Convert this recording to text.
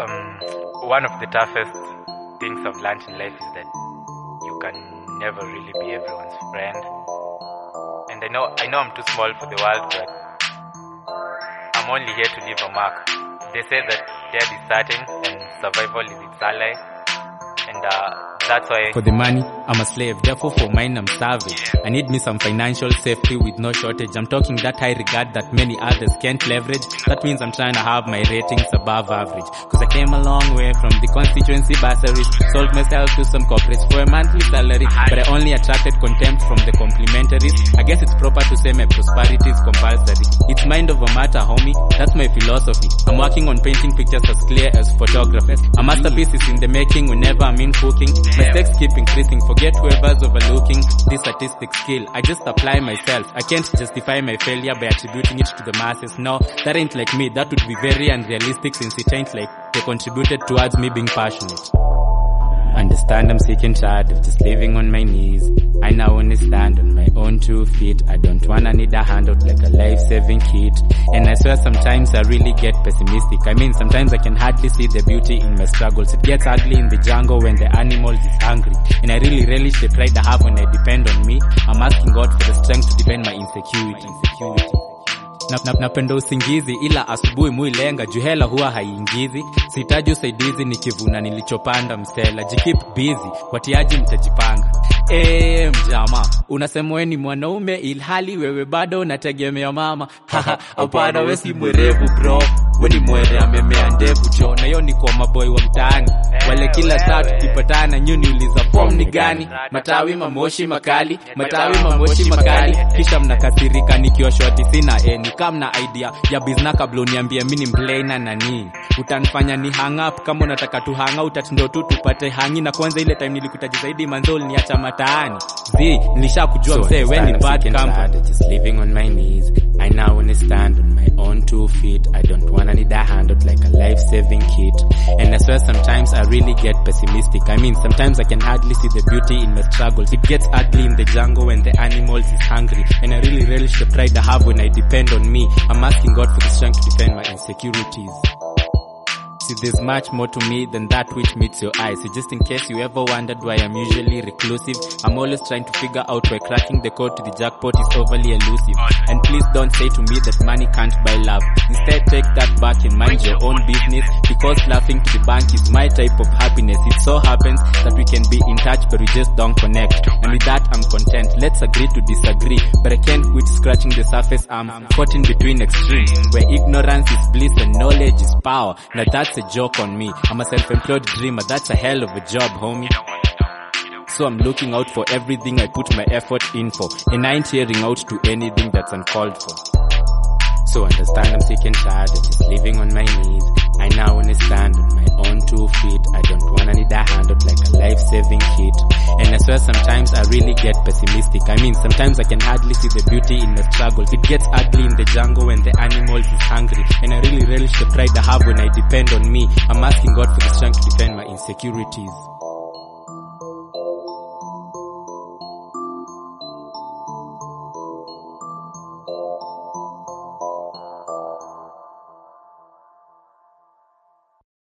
One of the toughest things I've learned in life is that you can never really be everyone's friend. And I know I'm too small for the world, but I'm only here to leave a mark. They say that death is certain and survival is its ally. And that's why for the money, I'm a slave. Therefore for mine, I'm savage. I need me some financial safety with no shortage. I'm talking that high regard that many others can't leverage. That means I'm trying to have my ratings above average. Cause I came a long way from the constituency bursaries. Sold myself to some corporates for a monthly salary. But I only attracted contempt from the complimentaries. I guess it's proper to say my prosperity is compulsory. It's mind over matter, homie. That's my philosophy. I'm working on painting pictures as clear as photographers. A masterpiece is in the making whenever I'm in cooking. Mistakes keep increasing, forget whoever's overlooking this artistic skill. I just apply myself. I can't justify my failure by attributing it to the masses. No, that ain't like me. That would be very unrealistic since it ain't like they contributed towards me being passionate. Understand I'm sick and tired of just living on my knees. I now only stand on my own 2 feet. I don't wanna need a handout like a life-saving kit. And I swear sometimes I really get pessimistic. I mean sometimes I can hardly see the beauty in my struggles. It gets ugly in the jungle when the animal is hungry. And I really relish the pride I have when I depend on me. I'm asking God for the strength to defend my insecurity. Napenda usingizi ila asubuhi muilenga juhela huwa haiingizi. Sihitaji usaidizi nikivuna nilichopanda msela. Jikeep busy, watiaji mtajipanga. Mjama, unasema wewe ni mwanaume ilhali wewe bado unategemea mama. Haha, hapana wewe si mwerevu bro. Wewe ni mwere amemea ndevu jo. Na hiyo ni kwa maboy wa mtaani. Wale kila saa tukipatana nyuni uliza form ni gani? Matawi mamoshi makali, matawi mamoshi makali. Kisha mnakasirika nikiwa shoti sina eni. Kama na idea ya business kabla uniambie mimi ni mplaina nani. Utanifanya ni hang up kama unataka tu hang out ndo tu tupate hangi. Na kwanza ile time nilikutaji zaidi manzol niacha mataani. Nilishakujua mzee wewe ni bad company. Just living on my knees. I now only stand on my own 2 feet. I don't wanna need a handout like a life-saving kit. And I swear sometimes I really get pessimistic. I mean sometimes I can hardly see the beauty in my struggles. It gets ugly in the jungle when the animals is hungry. And I really relish the pride I have when I depend on me. I'm asking God for the strength to defend my insecurities. See, there's much more to me than that which meets your eyes. So just in case you ever wondered why I'm usually reclusive, I'm always trying to figure out why cracking the code to the jackpot is overly elusive. And please don't say to me that money can't buy love. Instead take that back and mind your own business, because laughing to the bank is my type of happiness. It so happens that we can be in touch but we just don't connect. And with that I'm content. Let's agree to disagree, but I can't quit scratching the surface. I'm caught in between extremes, where ignorance is bliss and knowledge is power. Now that's a joke on me. I'm a self-employed dreamer. That's a hell of a job, homie. So I'm looking out for everything I put my effort in for, and I ain't hearing out to anything that's uncalled for. So understand I'm sick and tired of just living on my knees. I now only stand on my own 2 feet. I don't wanna need a handout like a life-saving kit. And I swear sometimes I really get pessimistic. I mean sometimes I can hardly see the beauty in my struggles. It gets ugly in the jungle when the animals is hungry. And I really relish the pride I have when I depend on me. I'm asking God for the strength to defend my insecurities.